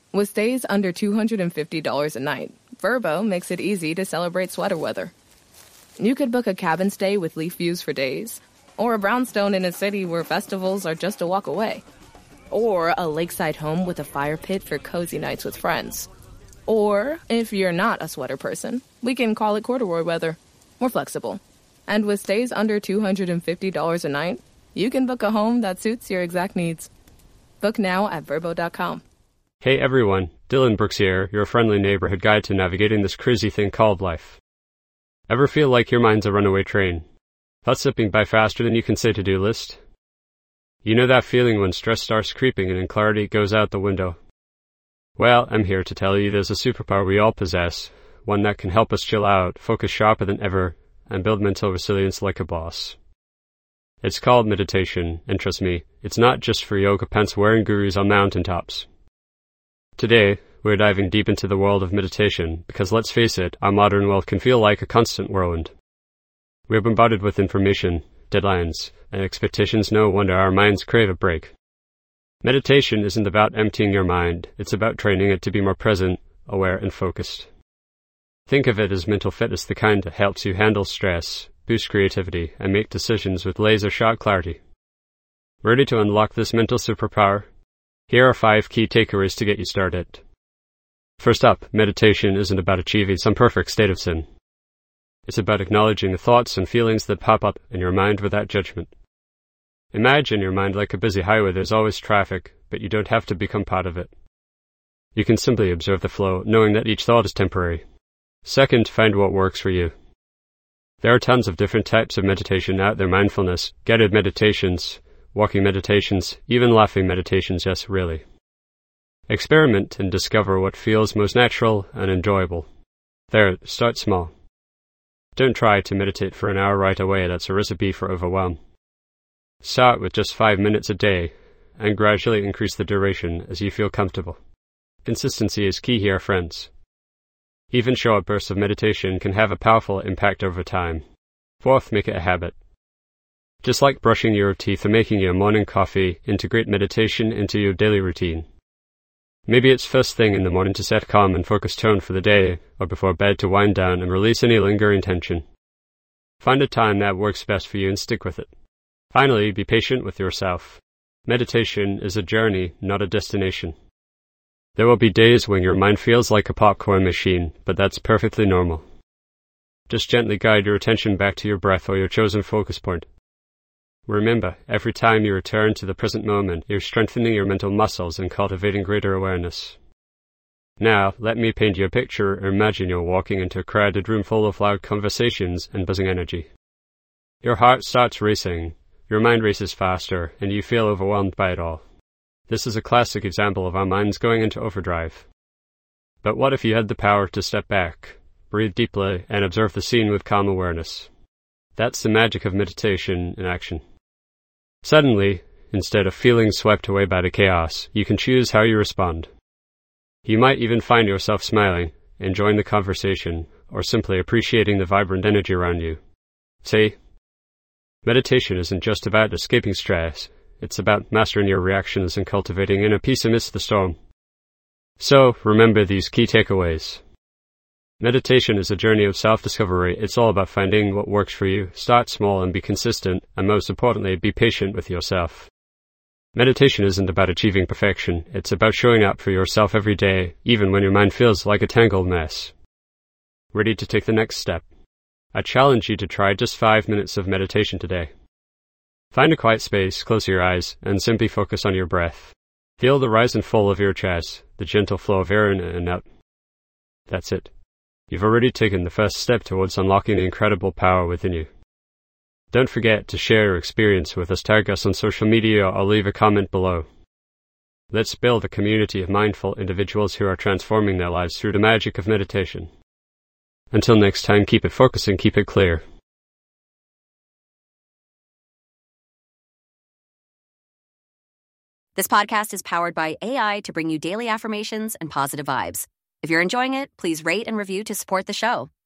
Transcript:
With stays under $250 a night, Vrbo makes it easy to celebrate sweater weather. You could book a cabin stay with leaf views for days, or a brownstone in a city where festivals are just a walk away, or a lakeside home with a fire pit for cozy nights with friends. Or, if you're not a sweater person, we can call it corduroy weather. We're flexible. And with stays under $250 a night, you can book a home that suits your exact needs. Book now at Vrbo.com. Hey everyone, Dylan Brooks here, your friendly neighborhood guide to navigating this crazy thing called life. Ever feel like your mind's a runaway train? Thoughts slipping by faster than you can say to-do list? You know that feeling when stress starts creeping and clarity goes out the window? Well, I'm here to tell you there's a superpower we all possess, one that can help us chill out, focus sharper than ever, and build mental resilience like a boss. It's called meditation, and trust me, it's not just for yoga pants-wearing gurus on mountaintops. Today, we're diving deep into the world of meditation because let's face it, our modern world can feel like a constant whirlwind. We're bombarded with information, deadlines, and expectations. No wonder our minds crave a break. Meditation isn't about emptying your mind, it's about training it to be more present, aware, and focused. Think of it as mental fitness, the kind that helps you handle stress, boost creativity, and make decisions with laser-sharp clarity. Ready to unlock this mental superpower? Here are 5 key takeaways to get you started. First up, meditation isn't about achieving some perfect state of zen. It's about acknowledging the thoughts and feelings that pop up in your mind without judgment. Imagine your mind like a busy highway. There's always traffic, but you don't have to become part of it. You can simply observe the flow, knowing that each thought is temporary. Second, find what works for you. There are tons of different types of meditation out there: mindfulness, guided meditations, walking meditations, even laughing meditations. Yes, really. Experiment and discover what feels most natural and enjoyable. There, start small. Don't try to meditate for an hour right away. That's a recipe for overwhelm. Start with just 5 minutes a day and gradually increase the duration as you feel comfortable. Consistency is key here, friends. Even short bursts of meditation can have a powerful impact over time. Fourth, make it a habit. Just like brushing your teeth or making your morning coffee, integrate meditation into your daily routine. Maybe it's first thing in the morning to set a calm and focused tone for the day, or before bed to wind down and release any lingering tension. Find a time that works best for you and stick with it. Finally, be patient with yourself. Meditation is a journey, not a destination. There will be days when your mind feels like a popcorn machine, but that's perfectly normal. Just gently guide your attention back to your breath or your chosen focus point. Remember, every time you return to the present moment, you're strengthening your mental muscles and cultivating greater awareness. Now, let me paint you a picture. Imagine you're walking into a crowded room full of loud conversations and buzzing energy. Your heart starts racing, your mind races faster, and you feel overwhelmed by it all. This is a classic example of our minds going into overdrive. But what if you had the power to step back, breathe deeply, and observe the scene with calm awareness? That's the magic of meditation in action. Suddenly, instead of feeling swept away by the chaos, you can choose how you respond. You might even find yourself smiling, enjoying the conversation, or simply appreciating the vibrant energy around you. See, meditation isn't just about escaping stress, it's about mastering your reactions and cultivating inner peace amidst the storm. So, remember these key takeaways. Meditation is a journey of self-discovery. It's all about finding what works for you. Start small and be consistent, and most importantly, be patient with yourself. Meditation isn't about achieving perfection. It's about showing up for yourself every day, even when your mind feels like a tangled mess. Ready to take the next step? I challenge you to try just 5 minutes of meditation today. Find a quiet space, close your eyes, and simply focus on your breath. Feel the rise and fall of your chest, the gentle flow of air in and out. That's it. You've already taken the first step towards unlocking the incredible power within you. Don't forget to share your experience with us. Tag us on social media or leave a comment below. Let's build a community of mindful individuals who are transforming their lives through the magic of meditation. Until next time, keep it focused and keep it clear. This podcast is powered by AI to bring you daily affirmations and positive vibes. If you're enjoying it, please rate and review to support the show.